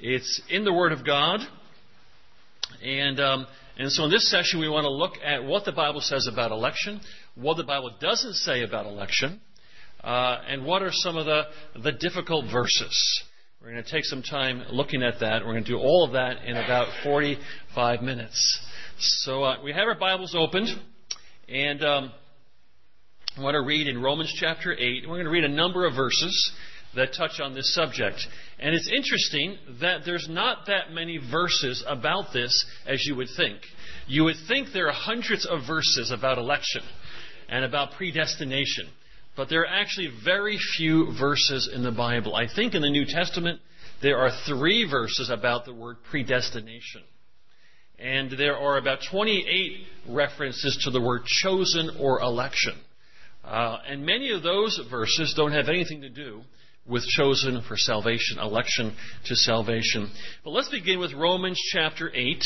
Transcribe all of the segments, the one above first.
It's in the Word of God. And so in this session we want to look at what the Bible says about election, what the Bible doesn't say about election, and what are some of the difficult verses. We're going to take some time looking at that. We're going to do all of that in about 45 minutes. So we have our Bibles opened, and I want to read in Romans chapter 8. We're going to read a number of verses that touch on this subject. And it's interesting that there's not that many verses about this as you would think. You would think there are hundreds of verses about election and about predestination. But there are actually very few verses in the Bible. I think in the New Testament there are 3 verses about the word predestination. And there are about 28 references to the word chosen or election. And many of those verses don't have anything to do with chosen for salvation, election to salvation. But let's begin with Romans chapter 8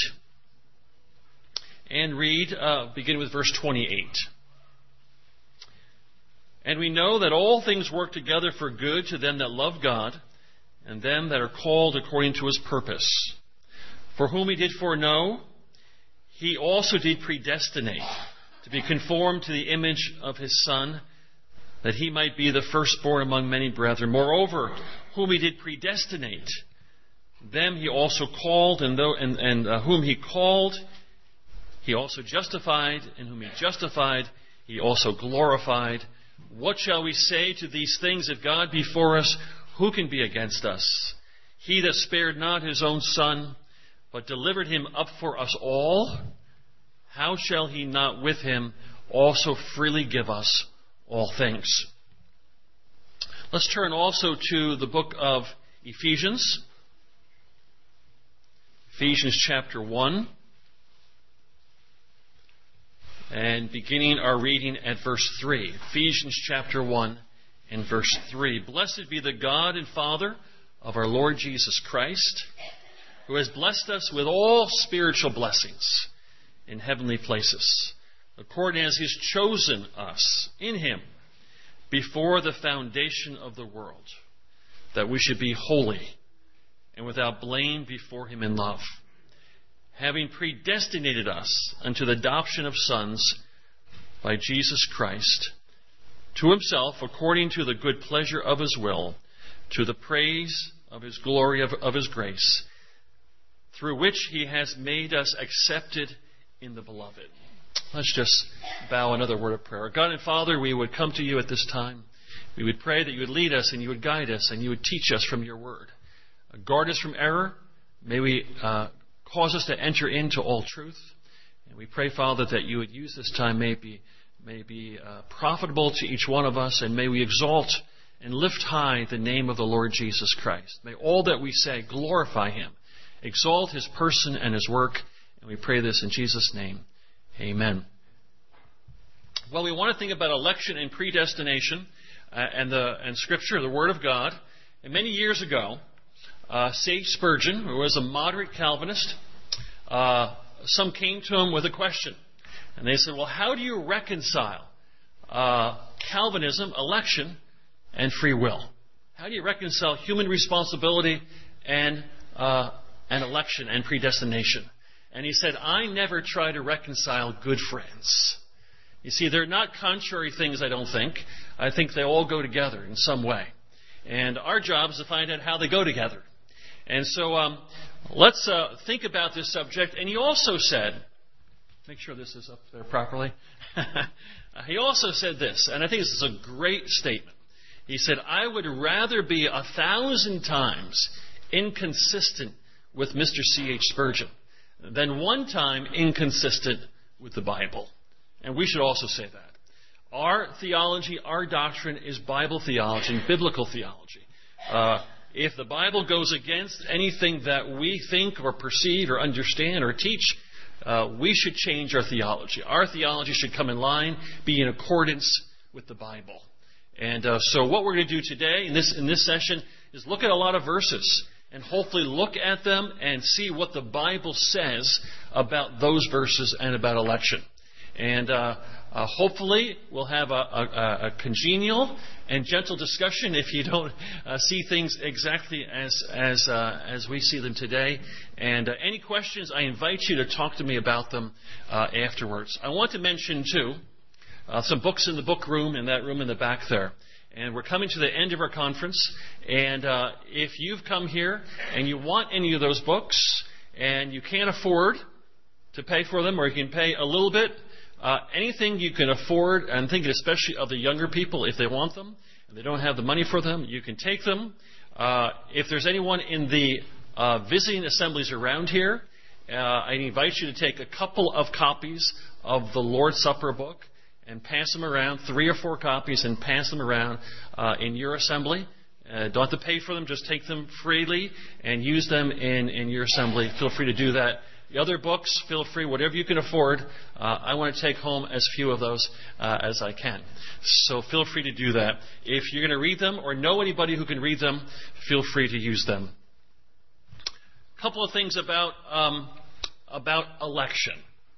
and begin with verse 28. And we know that all things work together for good to them that love God and them that are called according to His purpose. For whom He did foreknow, He also did predestinate to be conformed to the image of His Son, that He might be the firstborn among many brethren. Moreover, whom He did predestinate, them He also called, and whom He called, He also justified, and whom He justified, He also glorified. What shall we say to these things? If God be for us, who can be against us? He that spared not His own Son, but delivered Him up for us all, how shall He not with Him also freely give us all things? Let's turn also to the book of Ephesians. Ephesians chapter 1. And beginning our reading at verse 3. Ephesians chapter 1 and verse 3. Blessed be the God and Father of our Lord Jesus Christ, who has blessed us with all spiritual blessings in heavenly places, according as He has chosen us in Him before the foundation of the world, that we should be holy and without blame before Him in love, having predestinated us unto the adoption of sons by Jesus Christ, to Himself, according to the good pleasure of His will, to the praise of His glory of His grace, through which He has made us accepted in the Beloved. Let's just bow another word of prayer. God and Father, we would come to You at this time. We would pray that You would lead us and You would guide us and You would teach us from Your word. Guard us from error. May we cause us to enter into all truth. And we pray, Father, that You would use this time may be profitable to each one of us, and may we exalt and lift high the name of the Lord Jesus Christ. May all that we say glorify Him, exalt His person and His work, and we pray this in Jesus' name. Amen. Well, we want to think about election and predestination and Scripture, the Word of God. And many years ago, Sage Spurgeon, who was a moderate Calvinist, some came to him with a question. And they said, well, how do you reconcile Calvinism, election, and free will? How do you reconcile human responsibility and election and predestination? And he said, I never try to reconcile good friends. You see, they're not contrary things, I don't think. I think they all go together in some way. And our job is to find out how they go together. And so let's think about this subject. And he also said, make sure this is up there properly. He also said this, and I think this is a great statement. He said, I would rather be 1,000 times inconsistent with Mr. C.H. Spurgeon than one time inconsistent with the Bible. And we should also say that. Our theology, our doctrine is Bible theology and biblical theology. If the Bible goes against anything that we think or perceive or understand or teach, we should change our theology. Our theology should come in line, be in accordance with the Bible. And so what we're going to do today in this session is look at a lot of verses and hopefully look at them and see what the Bible says about those verses and about election. And Hopefully, we'll have a congenial and gentle discussion if you don't see things exactly as we see them today. And any questions, I invite you to talk to me about them afterwards. I want to mention, too, some books in the book room, in that room in the back there. And we're coming to the end of our conference. And if you've come here and you want any of those books and you can't afford to pay for them, or you can pay a little bit, anything you can afford, and thinking especially of the younger people, if they want them and they don't have the money for them, you can take them. If there's anyone in the visiting assemblies around here, I invite you to take a couple of copies of the Lord's Supper book and pass them around, 3 or 4 copies, and pass them around in your assembly. Don't have to pay for them. Just take them freely and use them in your assembly. Feel free to do that. The other books, feel free, whatever you can afford. I want to take home as few of those as I can. So feel free to do that. If you're going to read them or know anybody who can read them, feel free to use them. A couple of things about election.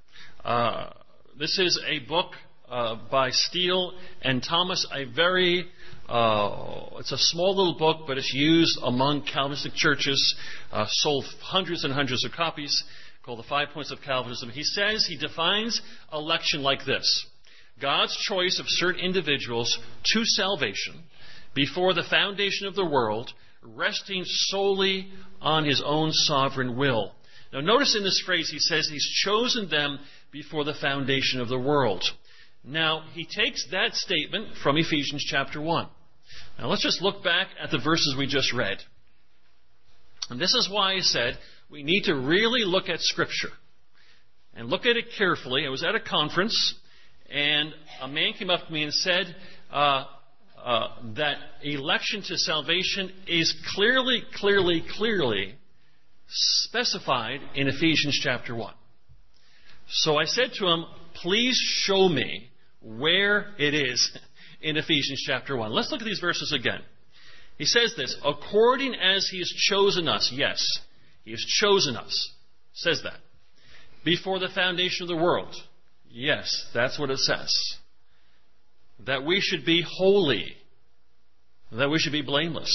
This is a book by Steele and Thomas, it's a small little book, but it's used among Calvinistic churches, sold hundreds and hundreds of copies, called The 5 Points of Calvinism. He defines election like this: God's choice of certain individuals to salvation before the foundation of the world, resting solely on his own sovereign will. Now notice in this phrase he says he's chosen them before the foundation of the world. Now, he takes that statement from Ephesians chapter 1. Now, let's just look back at the verses we just read. And this is why I said we need to really look at Scripture and look at it carefully. I was at a conference, and a man came up to me and said that election to salvation is clearly specified in Ephesians chapter 1. So I said to him, please show me where it is in Ephesians chapter 1. Let's look at these verses again. He says this: according as he has chosen us. Yes, he has chosen us. Says that. Before the foundation of the world. Yes, that's what it says. That we should be holy. That we should be blameless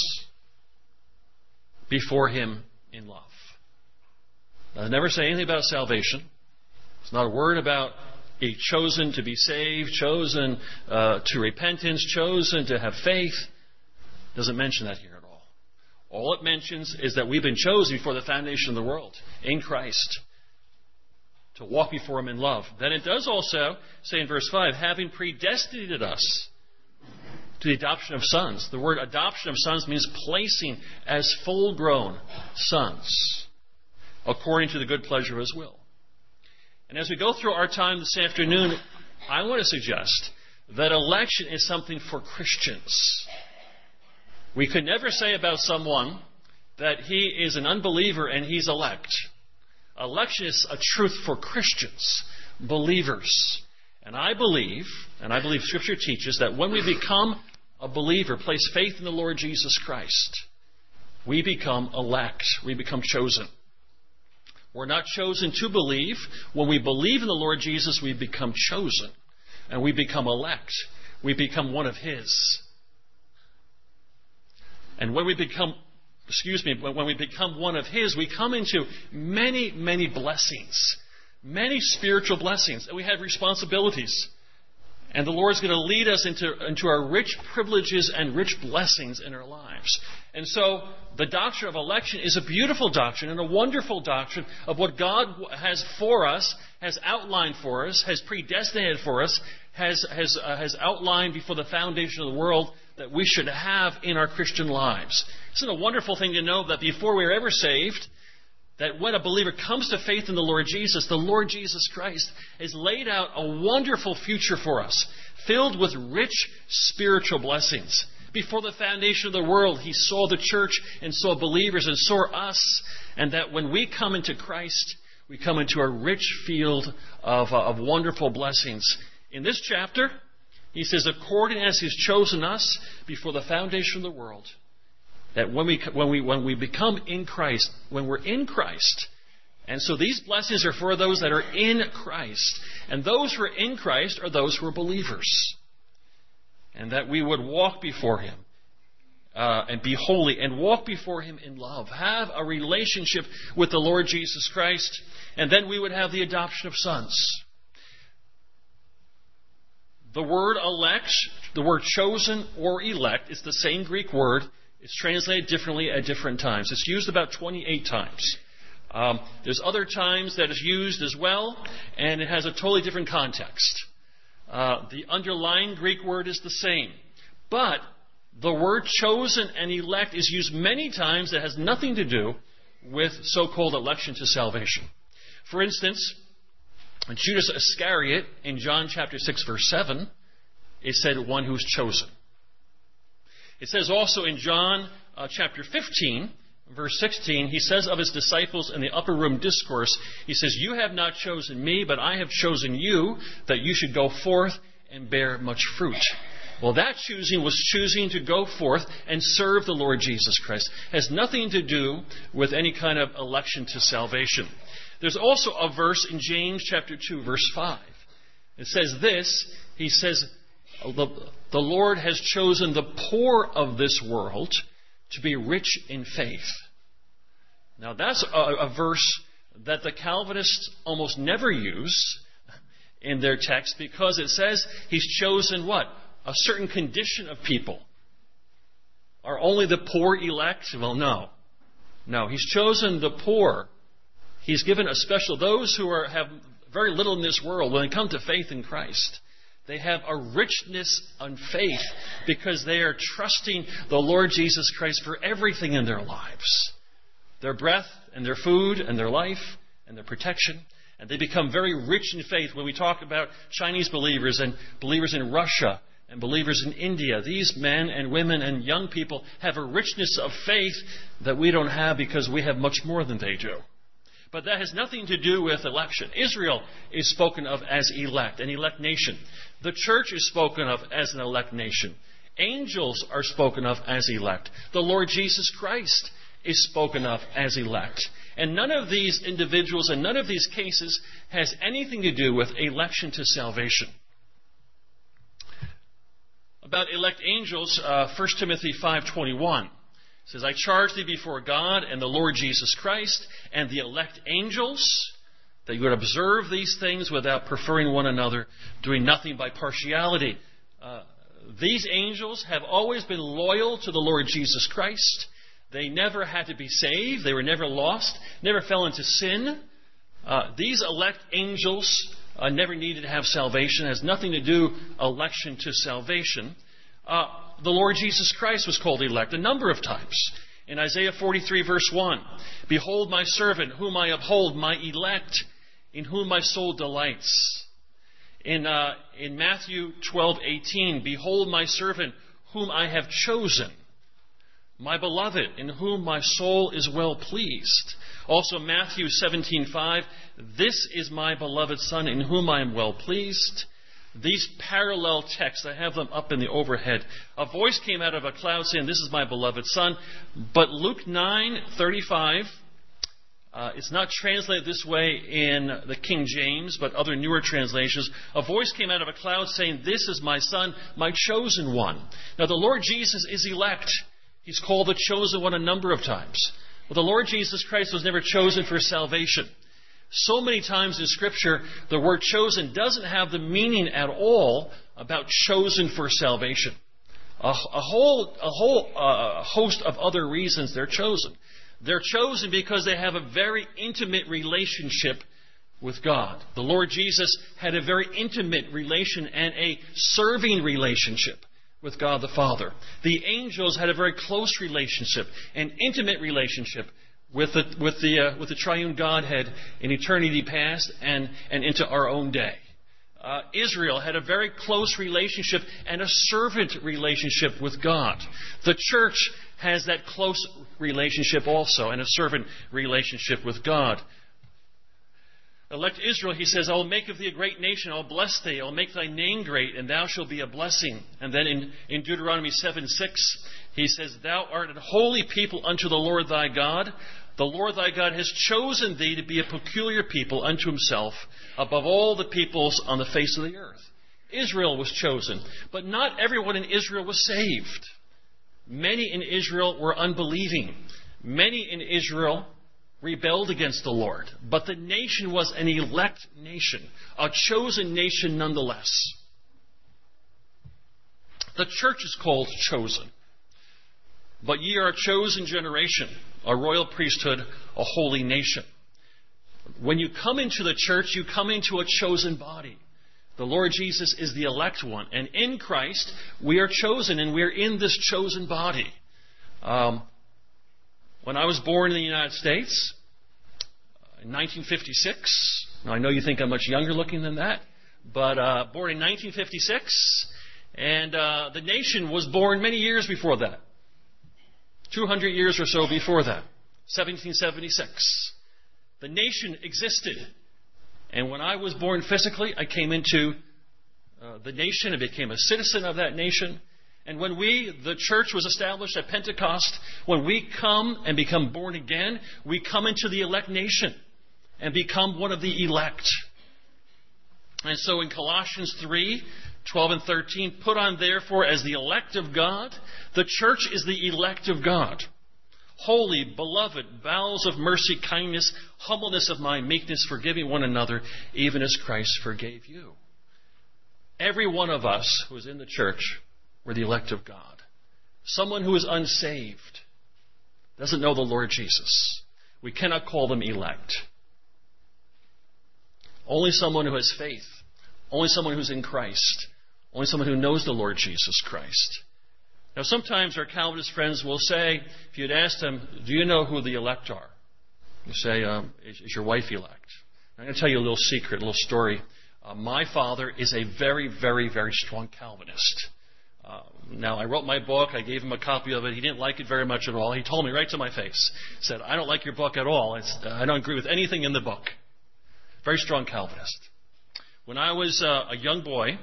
before him in love. Now, I never say anything about salvation. It's not a word about being chosen to be saved, chosen to repentance, chosen to have faith. It doesn't mention that here at all. All it mentions is that we've been chosen before the foundation of the world in Christ to walk before him in love. Then it does also say in verse 5, having predestinated us to the adoption of sons. The word adoption of sons means placing as full-grown sons according to the good pleasure of his will. And as we go through our time this afternoon, I want to suggest that election is something for Christians. We could never say about someone that he is an unbeliever and he's elect. Election is a truth for Christians, believers. And I believe Scripture teaches that when we become a believer, place faith in the Lord Jesus Christ, we become elect. We become chosen. We're not chosen to believe. When we believe in the Lord Jesus, we become chosen. And we become elect. We become one of his. And when we become one of his, we come into many, many blessings. Many spiritual blessings. And we have responsibilities. And the Lord's going to lead us into our rich privileges and rich blessings in our lives. And so the doctrine of election is a beautiful doctrine and a wonderful doctrine of what God has for us, has outlined for us, has predestinated for us, has outlined before the foundation of the world that we should have in our Christian lives. Isn't it a wonderful thing to know that before we are ever saved, that when a believer comes to faith in the Lord Jesus Christ has laid out a wonderful future for us, filled with rich spiritual blessings. Before the foundation of the world, he saw the church and saw believers and saw us, and that when we come into Christ, we come into a rich field of wonderful blessings. In this chapter, he says, according as he has chosen us before the foundation of the world, that when we become in Christ, when we're in Christ, And so these blessings are for those that are in Christ. And those who are in Christ are those who are believers. And that we would walk before Him and be holy and walk before Him in love. Have a relationship with the Lord Jesus Christ. And then we would have the adoption of sons. The word elect, the word chosen or elect, is the same Greek word. It's translated differently at different times. It's used about 28 times. There's other times that it's used as well, and it has a totally different context. The underlying Greek word is the same. But the word chosen and elect is used many times that has nothing to do with so-called election to salvation. For instance, Judas Iscariot in John chapter 6 verse 7, it said one who's chosen. It says also in John chapter 15 verse 16, he says of his disciples in the upper room discourse, he says, "You have not chosen me, but I have chosen you that you should go forth and bear much fruit." Well, that choosing was choosing to go forth and serve the Lord Jesus Christ. It has nothing to do with any kind of election to salvation. There's also a verse in James chapter 2, verse 5. It says this, he says, the Lord has chosen the poor of this world to be rich in faith. Now that's a verse that the Calvinists almost never use in their text because it says He's chosen what? A certain condition of people. Are only the poor elect? Well, no. No, He's chosen the poor. He's given a special, those who have very little in this world, when they come to faith in Christ, they have a richness on faith because they are trusting the Lord Jesus Christ for everything in their lives. Their breath and their food and their life and their protection. And they become very rich in faith. When we talk about Chinese believers and believers in Russia and believers in India, these men and women and young people have a richness of faith that we don't have because we have much more than they do. But that has nothing to do with election. Israel is spoken of as elect, an elect nation. The church is spoken of as an elect nation. Angels are spoken of as elect. The Lord Jesus Christ is spoken of as elect. And none of these individuals and none of these cases has anything to do with election to salvation. About elect angels, 1 Timothy 5:21. It says, "I charge thee before God and the Lord Jesus Christ and the elect angels, that you would observe these things without preferring one another, doing nothing by partiality." These angels have always been loyal to the Lord Jesus Christ. They never had to be saved. They were never lost, never fell into sin. These elect angels never needed to have salvation. It has nothing to do election to salvation. The Lord Jesus Christ was called elect a number of times. In Isaiah 43 verse 1, "Behold my servant, whom I uphold, my elect, in whom my soul delights." In Matthew 12:18, "Behold my servant, whom I have chosen, my beloved, in whom my soul is well pleased." Also Matthew 17:5, "This is my beloved Son, in whom I am well pleased." These parallel texts, I have them up in the overhead. A voice came out of a cloud saying, "This is my beloved Son." But Luke 9:35, it's not translated this way in the King James, but other newer translations. A voice came out of a cloud saying, "This is my Son, my chosen one." Now the Lord Jesus is elect. He's called the chosen one a number of times. Well, the Lord Jesus Christ was never chosen for salvation. So many times in Scripture, the word chosen doesn't have the meaning at all about chosen for salvation. A whole host of other reasons they're chosen. They're chosen because they have a very intimate relationship with God. The Lord Jesus had a very intimate relation and a serving relationship with God the Father. The angels had a very close relationship, an intimate relationship with the triune Godhead in eternity past and into our own day. Israel had a very close relationship and a servant relationship with God. The church has that close relationship also and a servant relationship with God. Elect Israel, he says, "I will make of thee a great nation, I will bless thee, I will make thy name great, and thou shalt be a blessing." And then in Deuteronomy 7:6, he says, "Thou art a holy people unto the Lord thy God. the Lord thy God has chosen thee to be a peculiar people unto himself above all the peoples on the face of the earth. Israel was chosen, but not everyone in Israel was saved. Many in Israel were unbelieving. Many in Israel rebelled against the Lord. But the nation was an elect nation, a chosen nation nonetheless. The church is called chosen. But ye are a chosen generation, a royal priesthood, a holy nation. When you come into the church, you come into a chosen body. The Lord Jesus is the elect one. And in Christ, we are chosen, and we are in this chosen body. When I was born in the United States, in 1956, now I know you think I'm much younger looking than that, but born in 1956, and the nation was born many years before that. 200 years or so before that, 1776. The nation existed. And when I was born physically, I came into the nation and became a citizen of that nation. And when the church was established at Pentecost, when we come and become born again, we come into the elect nation and become one of the elect. And so in Colossians 3:12 and 13, put on therefore as the elect of God. The church is the elect of God. Holy, beloved, bowels of mercy, kindness, humbleness of mind, meekness, forgiving one another, even as Christ forgave you. Every one of us who is in the church, we're the elect of God. Someone who is unsaved doesn't know the Lord Jesus. We cannot call them elect. Only someone who has faith, only someone who's in Christ, only someone who knows the Lord Jesus Christ. Now, sometimes our Calvinist friends will say, if you'd ask them, do you know who the elect are? You say, is your wife elect? I'm going to tell you a little secret, a little story. My father is a very, very, very strong Calvinist. Now, I wrote my book. I gave him a copy of it. He didn't like it very much at all. He told me right to my face. He said, I don't like your book at all. I don't agree with anything in the book. Very strong Calvinist. When I was a young boy,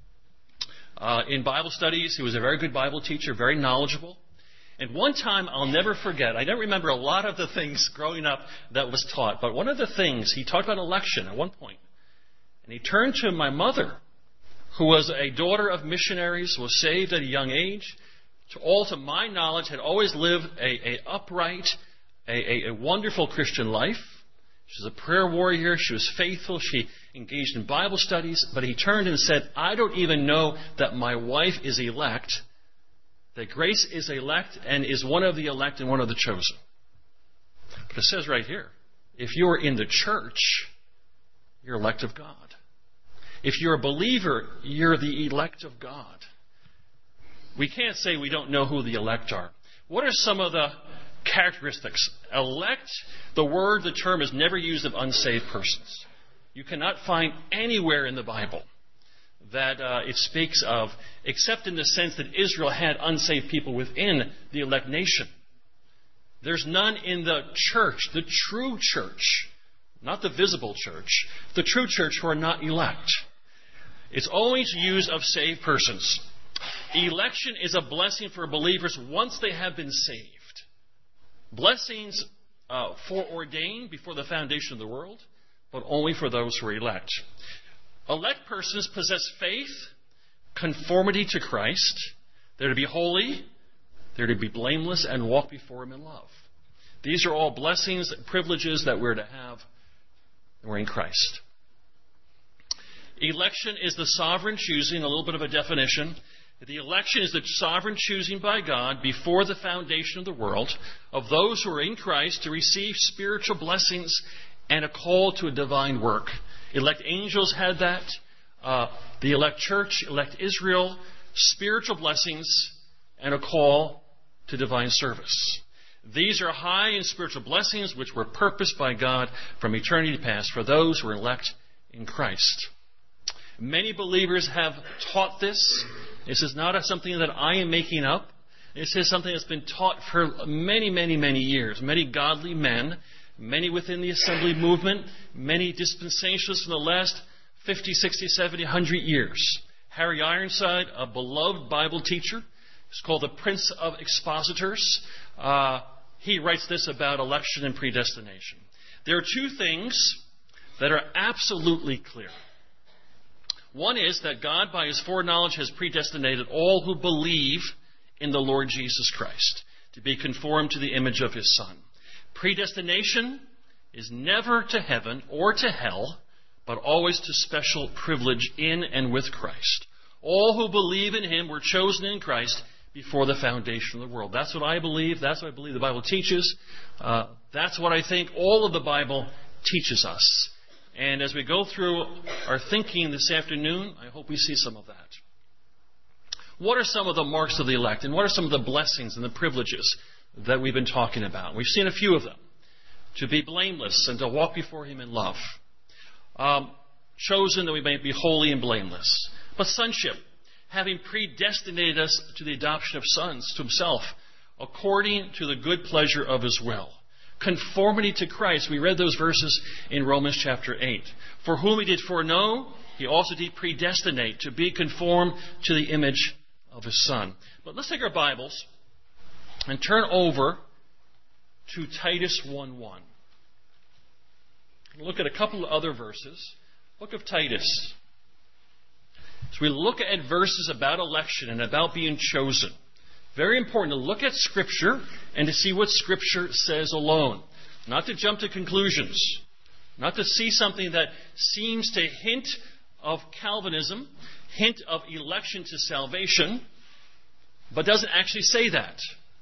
in Bible studies, he was a very good Bible teacher, very knowledgeable. And one time I'll never forget, I don't remember a lot of the things growing up that was taught, but one of the things, he talked about election at one point. And he turned to my mother, who was a daughter of missionaries, was saved at a young age, to my knowledge, had always lived a upright, a wonderful Christian life. She was a prayer warrior. She was faithful. She engaged in Bible studies. But he turned and said, I don't even know that my wife is elect, that Grace is elect and is one of the elect and one of the chosen. But it says right here, if you are in the church, you're elect of God. If you're a believer, you're the elect of God. We can't say we don't know who the elect are. What are some of the characteristics? Elect, the term is never used of unsaved persons. You cannot find anywhere in the Bible that it speaks of, except in the sense that Israel had unsaved people within the elect nation. There's none in the church, the true church, not the visible church, the true church who are not elect. It's always used of saved persons. Election is a blessing for believers once they have been saved. Blessings foreordained before the foundation of the world, but only for those who are elect. Elect persons possess faith, conformity to Christ. They're to be holy, they're to be blameless, and walk before Him in love. These are all blessings and privileges that we're to have when we're in Christ. Election is the sovereign choosing, a little bit of a definition. The election is the sovereign choosing by God before the foundation of the world of those who are in Christ to receive spiritual blessings and a call to a divine work. Elect angels had that. The elect church, elect Israel, spiritual blessings and a call to divine service. These are high and spiritual blessings which were purposed by God from eternity past for those who are elect in Christ. Many believers have taught this. This is not something that I am making up. This is something that's been taught for many, many, many years. Many godly men, many within the assembly movement, many dispensationalists in the last 50, 60, 70, 100 years. Harry Ironside, a beloved Bible teacher, is called the Prince of Expositors. he writes this about election and predestination. There are two things that are absolutely clear. One is that God, by his foreknowledge, has predestinated all who believe in the Lord Jesus Christ to be conformed to the image of his Son. Predestination is never to heaven or to hell, but always to special privilege in and with Christ. All who believe in him were chosen in Christ before the foundation of the world. That's what I believe. That's what I believe the Bible teaches. That's what I think all of the Bible teaches us. And as we go through our thinking this afternoon, I hope we see some of that. What are some of the marks of the elect? And what are some of the blessings and the privileges that we've been talking about? We've seen a few of them. To be blameless and to walk before him in love. Chosen that we may be holy and blameless. But sonship, having predestinated us to the adoption of sons to himself, according to the good pleasure of his will. Conformity to Christ. We read those verses in Romans chapter 8. For whom he did foreknow, he also did predestinate to be conformed to the image of his Son. But let's take our Bibles and turn over to Titus 1:1. Look at a couple of other verses. Book of Titus. So we look at verses about election and about being chosen. Very important to look at Scripture and to see what Scripture says alone. Not to jump to conclusions. Not to see something that seems to hint of Calvinism, hint of election to salvation, but doesn't actually say that.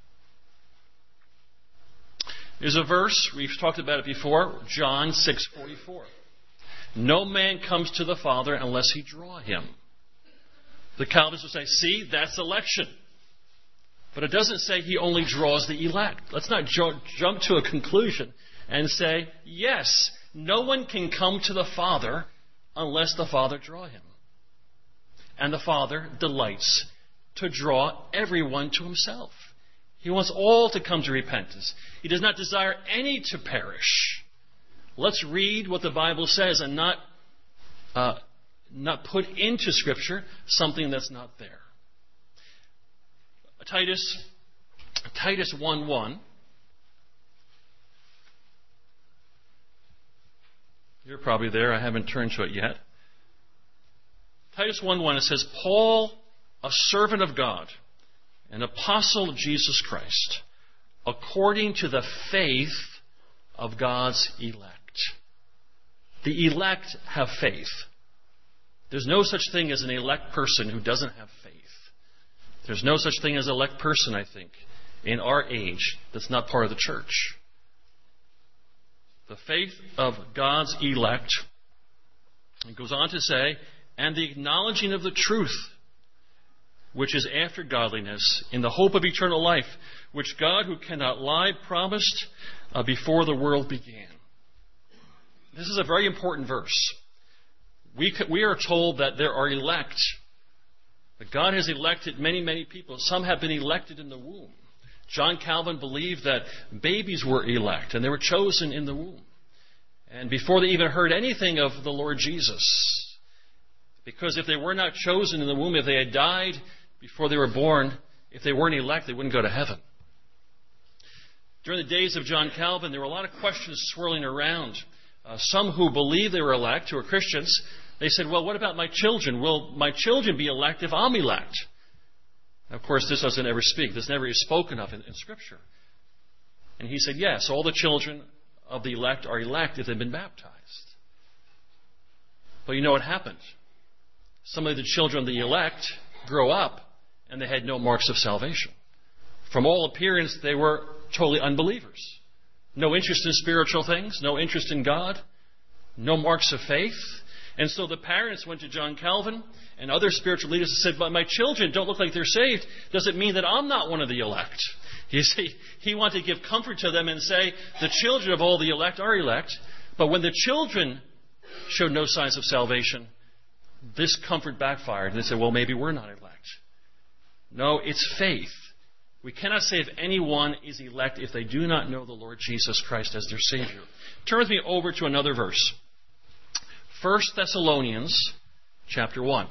There's a verse, we've talked about it before, John 6:44. No man comes to the Father unless he draw him. The Calvinists will say, see, that's election. But it doesn't say he only draws the elect. Let's not jump to a conclusion and say, yes, no one can come to the Father unless the Father draw him. And the Father delights to draw everyone to himself. He wants all to come to repentance. He does not desire any to perish. Let's read what the Bible says and not put into Scripture something that's not there. Titus 1:1. You're probably there. I haven't turned to it yet. Titus 1:1, it says, Paul, a servant of God, an apostle of Jesus Christ, according to the faith of God's elect. The elect have faith. There's no such thing as an elect person who doesn't have faith. There's no such thing as an elect person, I think, in our age that's not part of the church. The faith of God's elect, it goes on to say, and the acknowledging of the truth, which is after godliness, in the hope of eternal life, which God, who cannot lie, promised before the world began. This is a very important verse. We are told that there are elect. That God has elected many, many people. Some have been elected in the womb. John Calvin believed that babies were elect and they were chosen in the womb. And before they even heard anything of the Lord Jesus. Because if they were not chosen in the womb, if they had died before they were born, if they weren't elect, they wouldn't go to heaven. During the days of John Calvin, there were a lot of questions swirling around. Some who believed they were elect, who were Christians, they said, well, what about my children? Will my children be elect if I'm elect? Of course, this doesn't ever speak. This never is spoken of in Scripture. And he said, yes, all the children of the elect are elect if they've been baptized. But you know what happened? Some of the children of the elect grow up and they had no marks of salvation. From all appearance, they were totally unbelievers. No interest in spiritual things, no interest in God, no marks of faith. And so the parents went to John Calvin and other spiritual leaders and said, but my children don't look like they're saved. Does it mean that I'm not one of the elect? You see, he wanted to give comfort to them and say, the children of all the elect are elect. But when the children showed no signs of salvation, this comfort backfired. And they said, well, maybe we're not elect. No, it's faith. We cannot say if anyone is elect if they do not know the Lord Jesus Christ as their Savior. Turn with me over to another verse. 1 Thessalonians chapter 1.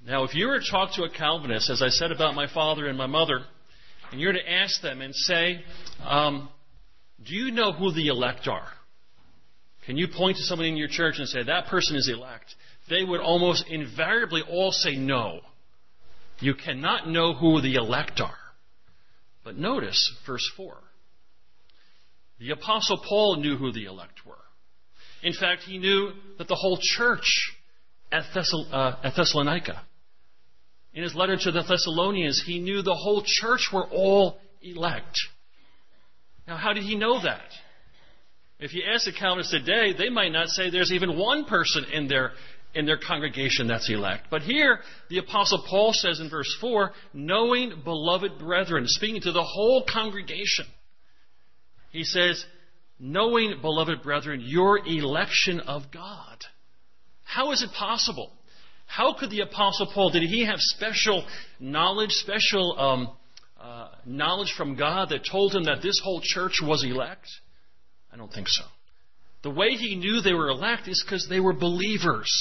Now, if you were to talk to a Calvinist, as I said about my father and my mother, and you're to ask them and say, do you know who the elect are? Can you point to somebody in your church and say, that person is elect? They would almost invariably all say no. You cannot know who the elect are. But notice verse 4. The Apostle Paul knew who the elect were. In fact, he knew that the whole church at Thessalonica, in his letter to the Thessalonians, he knew the whole church were all elect. Now, how did he know that? If you ask the Calvinists today, they might not say there's even one person in their congregation that's elect. But here, the Apostle Paul says in verse 4, knowing, beloved brethren, speaking to the whole congregation, he says, knowing, beloved brethren, your election of God. How is it possible? How could the Apostle Paul, did he have special knowledge, knowledge from God that told him that this whole church was elect? I don't think so. The way he knew they were elect is because they were believers.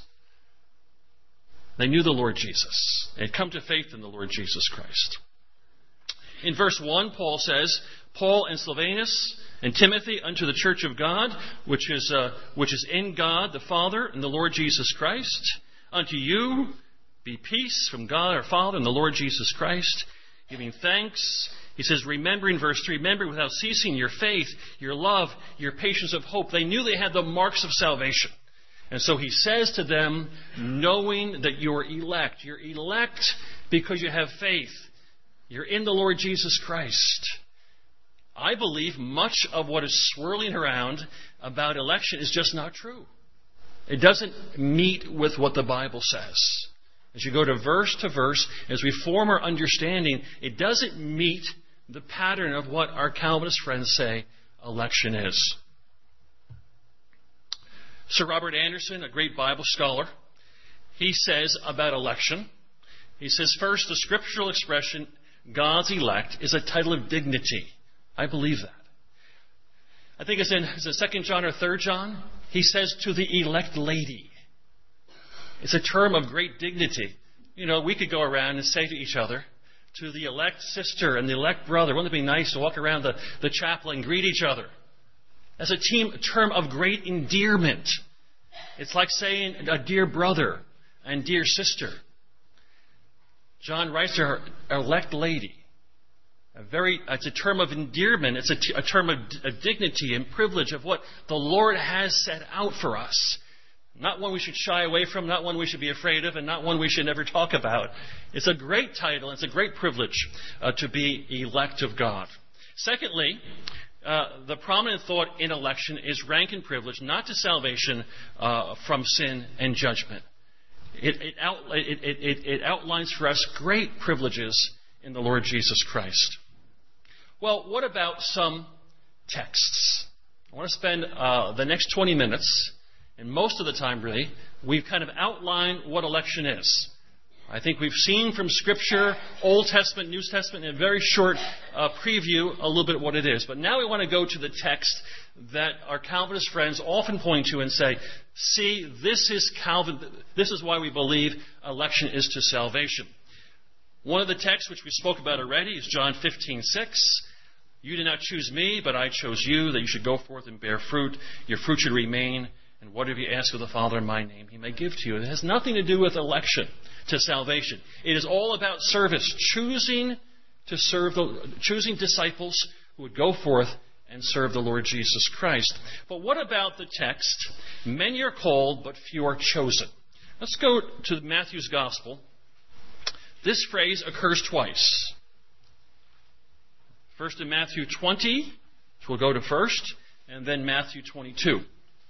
They knew the Lord Jesus. They had come to faith in the Lord Jesus Christ. In verse 1, Paul says, Paul and Silvanus and Timothy unto the church of God, which is in God the Father and the Lord Jesus Christ. Unto you be peace from God our Father and the Lord Jesus Christ, giving thanks. He says, remembering, verse 3, remembering without ceasing your faith, your love, your patience of hope. They knew they had the marks of salvation. And so he says to them, knowing that you're elect. You're elect because you have faith. You're in the Lord Jesus Christ. I believe much of what is swirling around about election is just not true. It doesn't meet with what the Bible says. As you go to verse, as we form our understanding, it doesn't meet the pattern of what our Calvinist friends say election is. Sir Robert Anderson, a great Bible scholar, he says about election, he says, first, the scriptural expression, God's elect, is a title of dignity. I believe that. I think it's in 2 John or 3 John. He says to the elect lady. It's a term of great dignity. You know, we could go around and say to each other, to the elect sister and the elect brother, wouldn't it be nice to walk around the chapel and greet each other? As a term of great endearment. It's like saying a dear brother and dear sister. John writes to her, elect lady. It's a term of endearment. It's a term of dignity and privilege of what the Lord has set out for us. Not one we should shy away from, not one we should be afraid of, and not one we should never talk about. It's a great title. It's a great privilege to be elect of God. Secondly, the prominent thought in election is rank and privilege, not to salvation from sin and judgment. It outlines for us great privileges in the Lord Jesus Christ. Well, what about some texts? I want to spend the next 20 minutes, and most of the time really, we've kind of outlined what election is. I think we've seen from Scripture, Old Testament, New Testament, in a very short preview, a little bit what it is. But now we want to go to the text that our Calvinist friends often point to and say, see, this is why we believe election is to salvation. One of the texts which we spoke about already is John 15:6. You did not choose me, but I chose you, that you should go forth and bear fruit. Your fruit should remain, and whatever you ask of the Father in my name, he may give to you. It has nothing to do with election to salvation. It is all about service, choosing disciples who would go forth and serve the Lord Jesus Christ. But what about the text, many are called, but few are chosen? Let's go to Matthew's Gospel. This phrase occurs twice. First in Matthew 20, which we'll go to first, and then Matthew 22.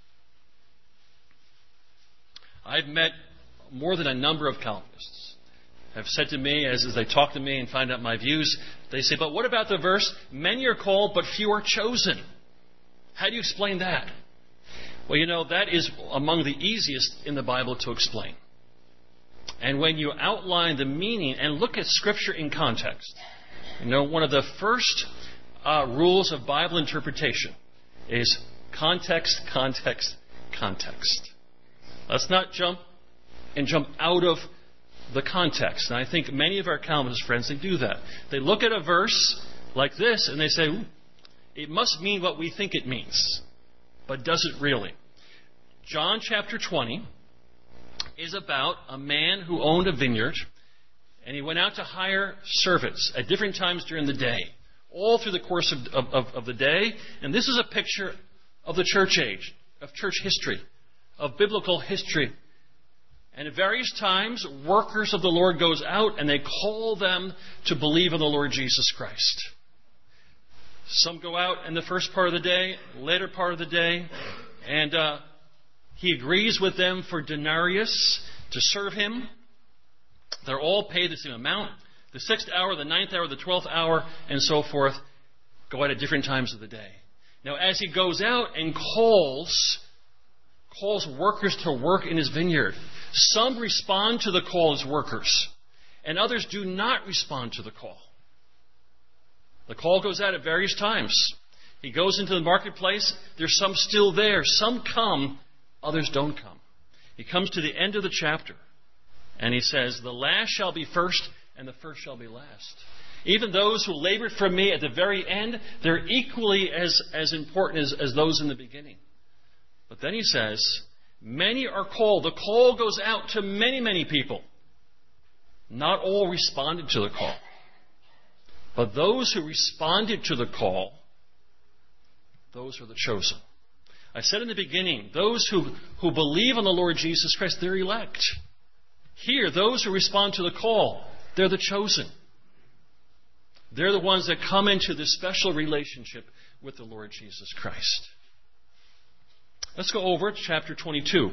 I've met more than a number of Calvinists. Have said to me, as they talk to me and find out my views, they say, but what about the verse, many are called, but few are chosen? How do you explain that? Well, you know, that is among the easiest in the Bible to explain. And when you outline the meaning and look at Scripture in context, you know, one of the first rules of Bible interpretation is context, context, context. Let's not jump out of the context. And I think many of our Calvinist friends, they do that. They look at a verse like this and they say, "Ooh, it must mean what we think it means." But does it really? John chapter 20 is about a man who owned a vineyard, and he went out to hire servants at different times during the day, all through the course of the day. And this is a picture of the church age, of church history, of biblical history. And at various times, workers of the Lord goes out and they call them to believe in the Lord Jesus Christ. Some go out in the first part of the day, later part of the day, and he agrees with them for denarius to serve him. They're all paid the same amount. The 6th hour, the 9th hour, the 12th hour, and so forth, go out at different times of the day. Now, as he goes out and calls workers to work in his vineyard, some respond to the call as workers, and others do not respond to the call. The call goes out at various times. He goes into the marketplace. There's some still there. Some come, others don't come. He comes to the end of the chapter, and he says, "The last shall be first, and the first shall be last." Even those who labored for me at the very end, they're equally as important as those in the beginning. But then he says, many are called. The call goes out to many, many people. Not all responded to the call. But those who responded to the call, those are the chosen. I said in the beginning, those who believe on the Lord Jesus Christ, they're elect. Here, those who respond to the call, they're the chosen. They're the ones that come into this special relationship with the Lord Jesus Christ. Let's go over to chapter 22.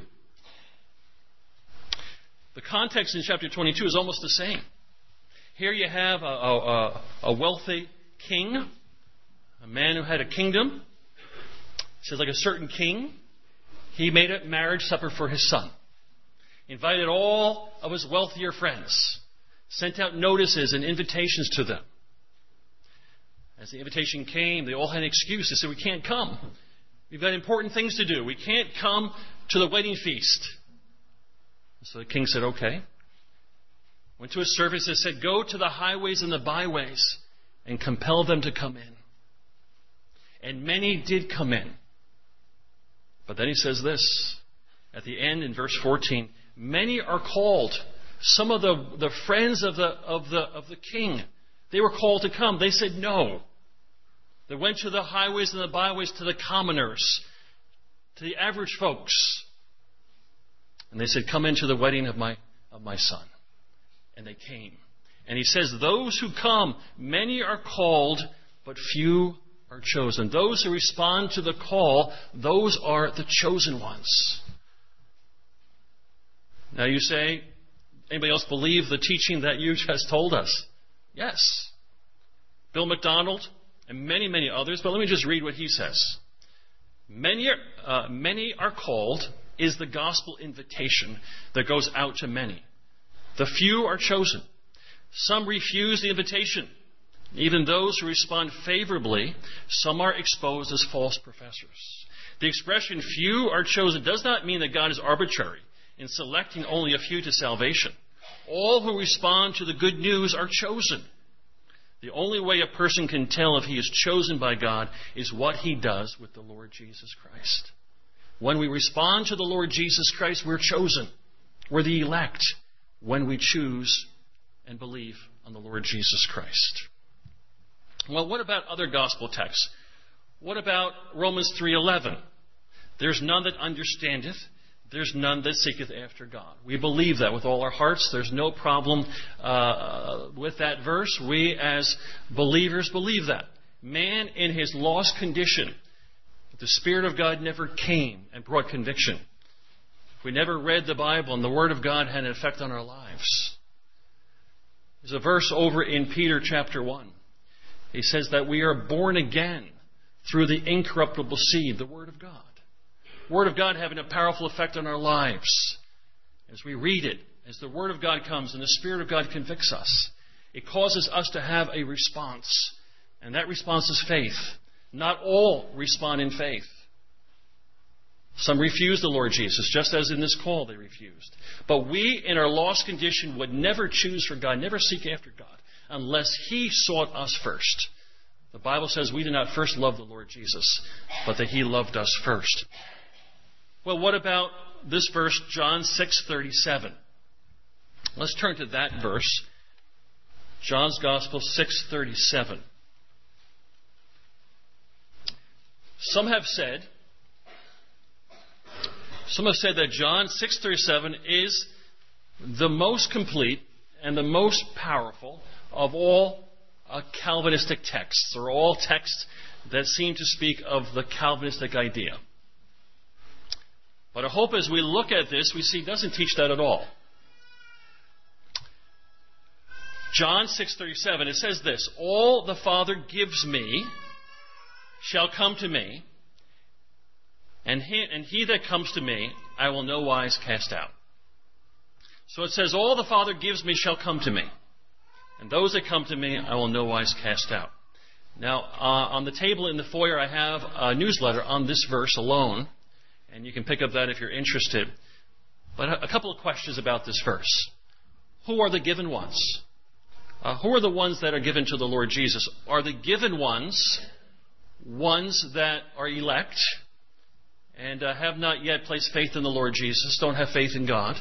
The context in chapter 22 is almost the same. Here you have a wealthy king, a man who had a kingdom. It says like a certain king, he made a marriage supper for his son. Invited all of his wealthier friends. Sent out notices and invitations to them. As the invitation came, they all had an excuse. They said, "We can't come. We've got important things to do. We can't come to the wedding feast." So the king said, "Okay." Went to his servants and said, "Go to the highways and the byways and compel them to come in." And many did come in. But then he says this, at the end in verse 14, "Many are called." Some of the friends of the king, they were called to come. They said no. They went to the highways and the byways, to the commoners, to the average folks. And they said, "Come into the wedding of my son." And they came. And he says, those who come, many are called, but few are chosen. Those who respond to the call, those are the chosen ones. Now you say, anybody else believe the teaching that you just told us? Yes. Bill MacDonald and many, many others, but let me just read what he says. Many are called is the gospel invitation that goes out to many. The few are chosen. Some refuse the invitation. Even those who respond favorably, some are exposed as false professors. The expression few are chosen does not mean that God is arbitrary in selecting only a few to salvation. All who respond to the good news are chosen. The only way a person can tell if he is chosen by God is what he does with the Lord Jesus Christ. When we respond to the Lord Jesus Christ, we're chosen. We're the elect when we choose and believe on the Lord Jesus Christ. Well, what about other gospel texts? What about Romans 3:11? There's none that understandeth. There's none that seeketh after God. We believe that with all our hearts. There's no problem with that verse. We as believers believe that. Man in his lost condition, the Spirit of God never came and brought conviction. If we never read the Bible and the Word of God had an effect on our lives. There's a verse over in Peter chapter 1. He says that we are born again through the incorruptible seed, the Word of God. Word of God having a powerful effect on our lives. As we read it, as the Word of God comes and the Spirit of God convicts us, it causes us to have a response. And that response is faith. Not all respond in faith. Some refused the Lord Jesus, just as in this call they refused. But we, in our lost condition, would never choose for God, never seek after God, unless He sought us first. The Bible says we did not first love the Lord Jesus, but that He loved us first. Well, what about this verse, John 6:37? Let's turn to that verse. John's Gospel 6:37. Some have said that John 6:37 is the most complete and the most powerful of all Calvinistic texts, or all texts that seem to speak of the Calvinistic idea. But I hope as we look at this, we see it doesn't teach that at all. John 6:37, it says this, "All the Father gives me shall come to me, and he that comes to me I will no wise cast out." So it says, "All the Father gives me shall come to me, and those that come to me I will no wise cast out." Now, on the table in the foyer I have a newsletter on this verse alone, and you can pick up that if you're interested. But a couple of questions about this verse. Who are the given ones? Who are the ones that are given to the Lord Jesus? Are the given ones that are elect and have not yet placed faith in the Lord Jesus, don't have faith in God?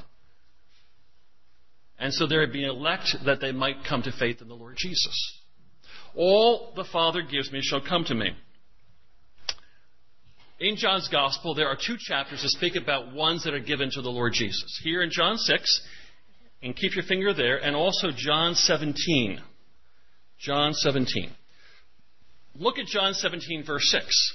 And so they're being elect that they might come to faith in the Lord Jesus. All the Father gives me shall come to me. In John's Gospel, there are 2 chapters that speak about ones that are given to the Lord Jesus. Here in John 6, and keep your finger there, and also John 17. John 17. Look at John 17, verse 6.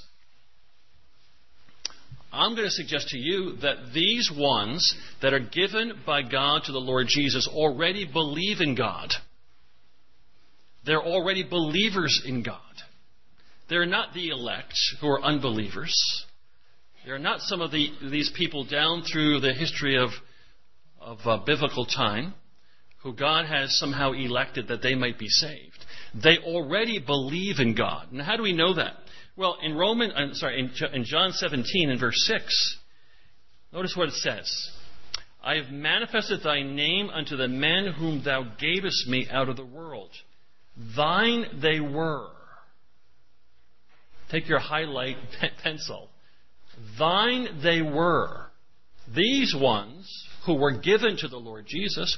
I'm going to suggest to you that these ones that are given by God to the Lord Jesus already believe in God. They're already believers in God. They're not the elect who are unbelievers. They're not some of these people down through the history of biblical time who God has somehow elected that they might be saved. They already believe in God. Now, how do we know that? Well, in John 17 and verse 6, notice what it says. "I have manifested thy name unto the men whom thou gavest me out of the world. Thine they were." Take your highlight pencil. Thine they were. These ones who were given to the Lord Jesus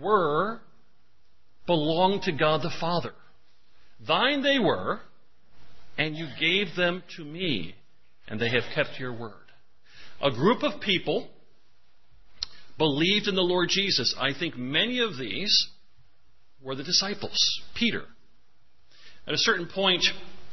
belonged to God the Father. Thine they were, and you gave them to me, and they have kept your word. A group of people believed in the Lord Jesus. I think many of these were the disciples. Peter. At a certain point,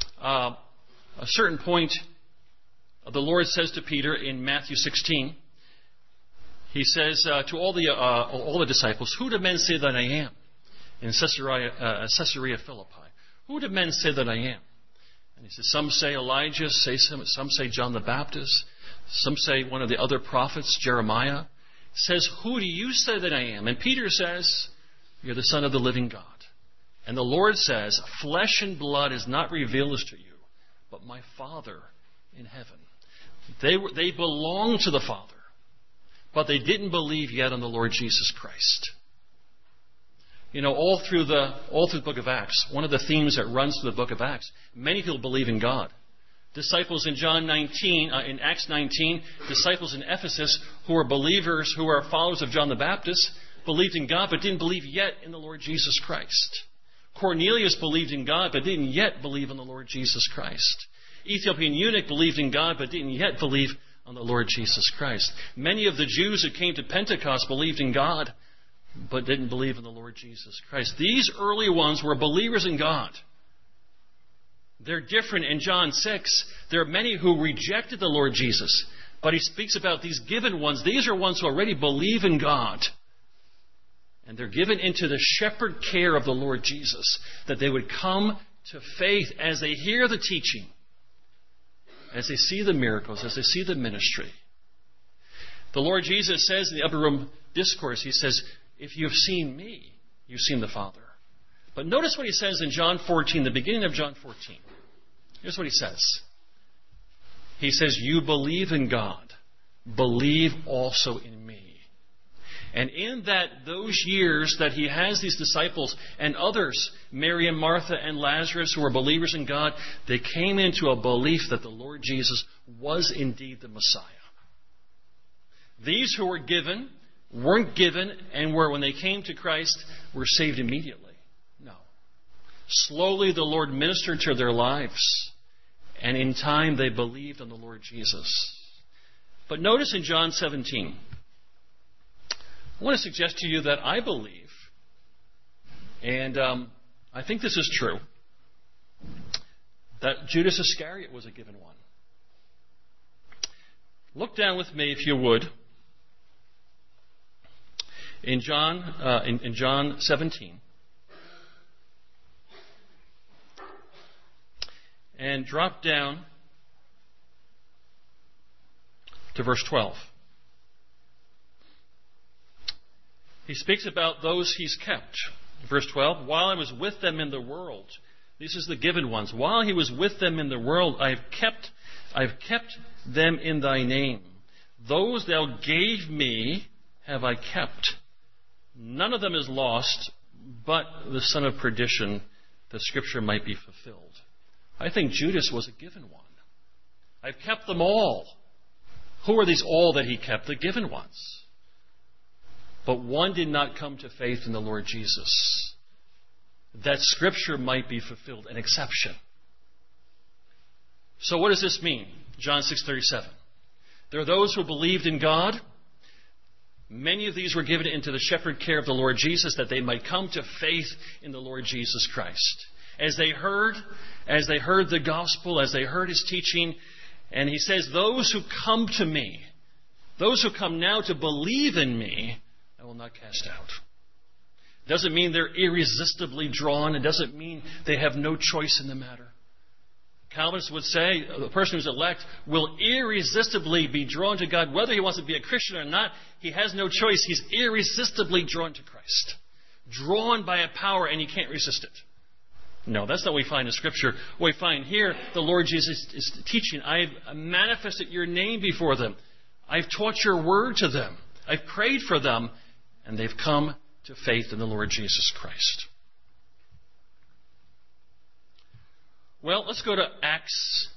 the Lord says to Peter in Matthew 16, He says to all the disciples, "Who do men say that I am?" In Caesarea Philippi. "Who do men say that I am?" And he says, "Some say Elijah, some say John the Baptist, some say one of the other prophets, Jeremiah." He says, "Who do you say that I am?" And Peter says, "You're the Son of the living God." And the Lord says, "Flesh and blood is not revealed this to you, but my Father in heaven." They belong to the Father, but they didn't believe yet on the Lord Jesus Christ. You know, all through the book of Acts, one of the themes that runs through the book of Acts, many people believe in God. Disciples in in Acts 19, disciples in Ephesus who are believers, who are followers of John the Baptist, believed in God but didn't believe yet in the Lord Jesus Christ. Cornelius believed in God but didn't yet believe in the Lord Jesus Christ. Ethiopian eunuch believed in God but didn't yet believe on the Lord Jesus Christ. Many of the Jews who came to Pentecost believed in God but didn't believe in the Lord Jesus Christ. These early ones were believers in God. They're different in John 6. There are many who rejected the Lord Jesus, but he speaks about these given ones. These are ones who already believe in God. And they're given into the shepherd care of the Lord Jesus, that they would come to faith as they hear the teaching, as they see the miracles, as they see the ministry. The Lord Jesus says in the Upper Room Discourse, he says, "If you have seen me, you've seen the Father." But notice what he says in John 14, the beginning of John 14. Here's what he says. He says, "You believe in God. believe also in me. And in those years that he has these disciples and others, Mary and Martha and Lazarus, who were believers in God, they came into a belief that the Lord Jesus was indeed the Messiah. These who were given, weren't given, and when they came to Christ, were saved immediately. No. Slowly the Lord ministered to their lives, and in time they believed on the Lord Jesus. But notice in John 17, I want to suggest to you that I believe, and I think this is true, that Judas Iscariot was a given one. Look down with me, if you would, in John 17, and drop down to verse 12. He speaks about those he's kept. Verse 12, while I was with them in the world, this is the given ones. While he was with them in the world, I've kept them in thy name. Those thou gave me have I kept. None of them is lost, but the son of perdition, that Scripture might be fulfilled. I think Judas was a given one. I've kept them all. Who are these all that he kept? The given ones. But one did not come to faith in the Lord Jesus, that Scripture might be fulfilled, an exception. So what does this mean? John 6:37. There are those who believed in God. Many of these were given into the shepherd care of the Lord Jesus, that they might come to faith in the Lord Jesus Christ. As they heard the gospel, as they heard his teaching, and he says, those who come to me, those who come now to believe in me, I will not cast out. It doesn't mean they're irresistibly drawn. It doesn't mean they have no choice in the matter. Calvinists would say the person who's elect will irresistibly be drawn to God. Whether he wants to be a Christian or not, he has no choice. He's irresistibly drawn to Christ. Drawn by a power, and he can't resist it. No, that's not what we find in Scripture. What we find here, the Lord Jesus is teaching. I've manifested your name before them. I've taught your word to them. I've prayed for them, and they've come to faith in the Lord Jesus Christ. Well, let's go to Acts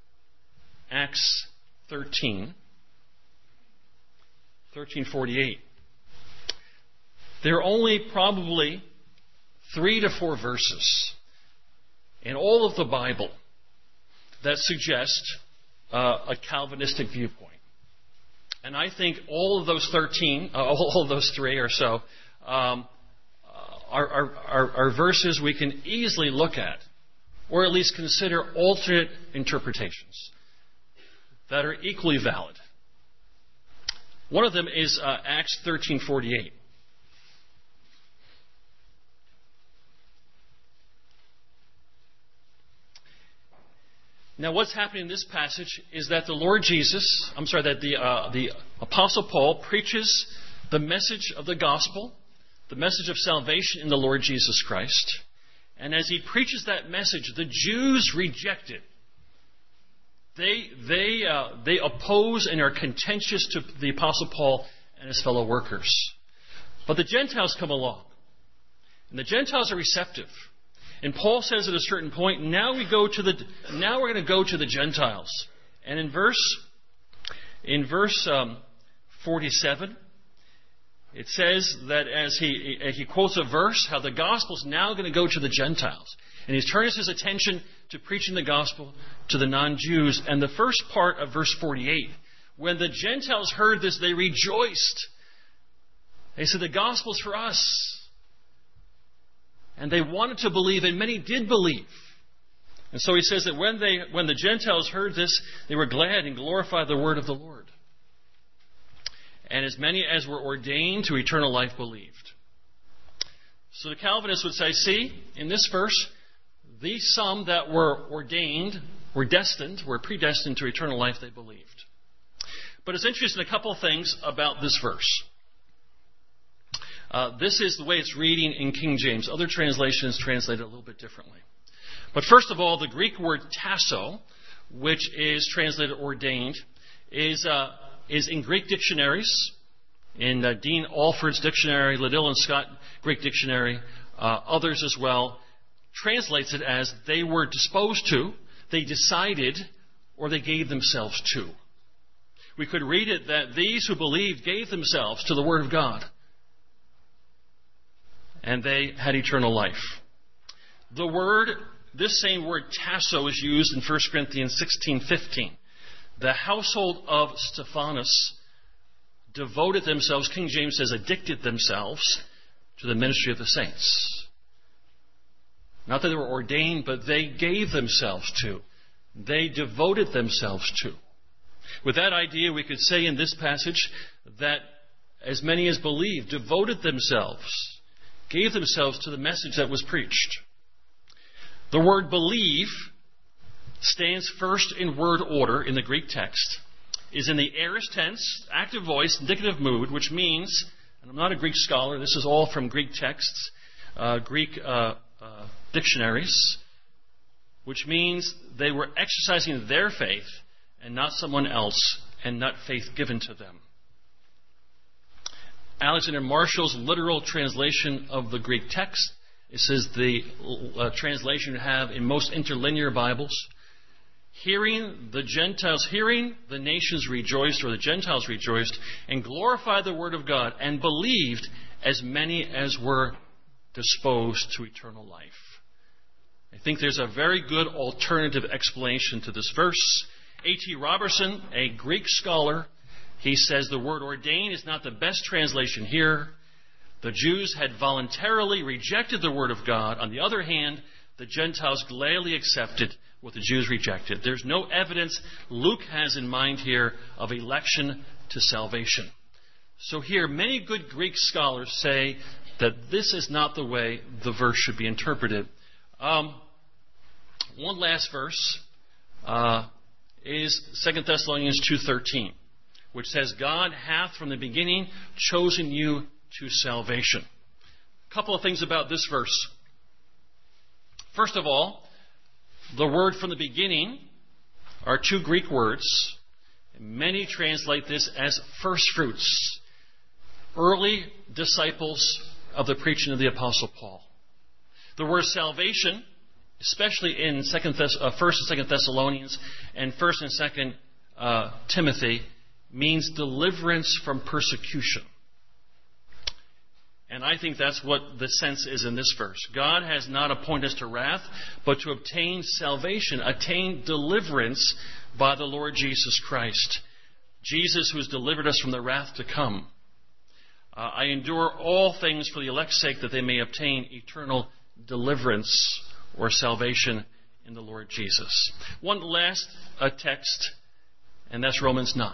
13:48. There are only probably 3 to 4 verses in all of the Bible that suggest a Calvinistic viewpoint. And I think all of those 3 or so, are verses we can easily look at, or at least consider alternate interpretations that are equally valid. One of them is Acts 13:48. Now, what's happening in this passage is that the Apostle Paul preaches the message of the gospel, the message of salvation in the Lord Jesus Christ. And as he preaches that message, the Jews reject it. They oppose and are contentious to the Apostle Paul and his fellow workers. But the Gentiles come along, and the Gentiles are receptive. And Paul says at a certain point, now we're going to go to the Gentiles. And in verse 47, it says that as he quotes a verse, how the gospel is now going to go to the Gentiles. And he turns his attention to preaching the gospel to the non-Jews. And the first part of verse 48, when the Gentiles heard this, they rejoiced. They said, the gospel's for us. And they wanted to believe, and many did believe. And so he says that when the Gentiles heard this, they were glad and glorified the word of the Lord. And as many as were ordained to eternal life believed. So the Calvinists would say, see, in this verse, these some that were ordained, were predestined to eternal life, they believed. But it's interesting, a couple of things about this verse. This is the way it's reading in King James. Other translations translate it a little bit differently. But first of all, the Greek word tasso, which is translated ordained, is is in Greek dictionaries, in Dean Alford's dictionary, Liddell and Scott Greek dictionary, others as well, translates it as they were disposed to, they decided, or they gave themselves to. We could read it that these who believed gave themselves to the Word of God, and they had eternal life. This same word tasso is used in 1 Corinthians 16:15. The household of Stephanas devoted themselves, King James says, addicted themselves to the ministry of the saints. Not that they were ordained, but they gave themselves to. They devoted themselves to. With that idea, we could say in this passage that as many as believed devoted themselves, gave themselves to the message that was preached. The word believe stands first in word order in the Greek text, is in the aorist tense, active voice, indicative mood, which means, and I'm not a Greek scholar, this is all from Greek texts, Greek dictionaries, which means they were exercising their faith and not someone else, and not faith given to them. Alexander Marshall's literal translation of the Greek text, it says the translation you have in most interlinear Bibles, hearing the nations rejoiced, or the Gentiles rejoiced, and glorified the word of God, and believed as many as were disposed to eternal life. I think there's a very good alternative explanation to this verse. A.T. Robertson, a Greek scholar, he says the word ordain is not the best translation here. The Jews had voluntarily rejected the word of God. On the other hand, the Gentiles gladly accepted what the Jews rejected. There's no evidence Luke has in mind here of election to salvation. So here, many good Greek scholars say that this is not the way the verse should be interpreted. One last verse is 2 Thessalonians 2:13, which says, God hath from the beginning chosen you to salvation. A couple of things about this verse. First of all, the word from the beginning are two Greek words. Many translate this as first fruits, early disciples of the preaching of the Apostle Paul. The word salvation, especially in 1st and 2nd Thessalonians and 1st and 2nd Timothy, means deliverance from persecution. And I think that's what the sense is in this verse. God has not appointed us to wrath, but to obtain salvation, attain deliverance by the Lord Jesus Christ. Jesus, who has delivered us from the wrath to come. I endure all things for the elect's sake, that they may obtain eternal deliverance or salvation in the Lord Jesus. One last text, and that's Romans 9.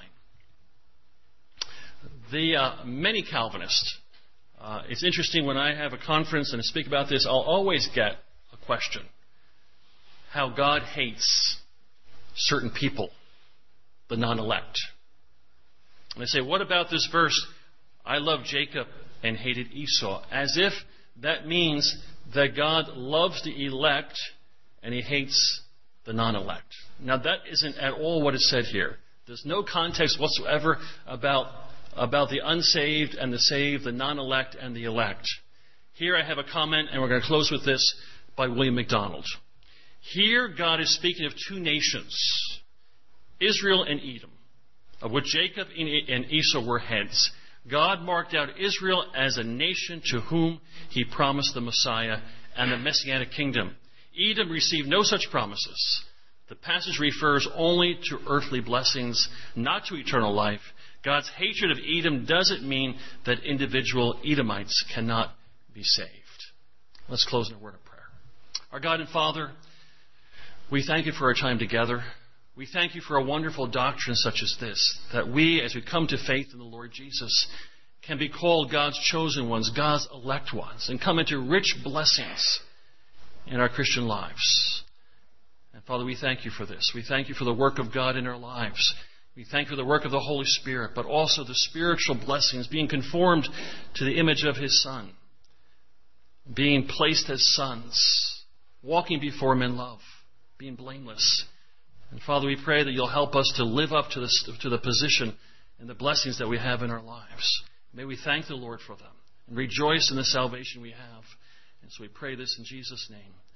Many Calvinists, it's interesting when I have a conference and I speak about this, I'll always get a question. How God hates certain people, the non-elect. And I say, what about this verse, I loved Jacob and hated Esau? As if that means that God loves the elect and He hates the non-elect. Now that isn't at all what is said here. There's no context whatsoever about the unsaved and the saved, the non-elect and the elect. Here I have a comment, and we're going to close with this, by William MacDonald. Here God is speaking of two nations, Israel and Edom, of which Jacob and Esau were heads. God marked out Israel as a nation to whom He promised the Messiah and the Messianic kingdom. Edom received no such promises. The passage refers only to earthly blessings, not to eternal life. God's hatred of Edom doesn't mean that individual Edomites cannot be saved. Let's close in a word of prayer. Our God and Father, we thank You for our time together. We thank You for a wonderful doctrine such as this, that we, as we come to faith in the Lord Jesus, can be called God's chosen ones, God's elect ones, and come into rich blessings in our Christian lives. And Father, we thank You for this. We thank You for the work of God in our lives. We thank You for the work of the Holy Spirit, but also the spiritual blessings, being conformed to the image of His Son, being placed as sons, walking before Him in love, being blameless. And Father, we pray that You'll help us to live up to the position and the blessings that we have in our lives. May we thank the Lord for them and rejoice in the salvation we have. And so we pray this in Jesus' name.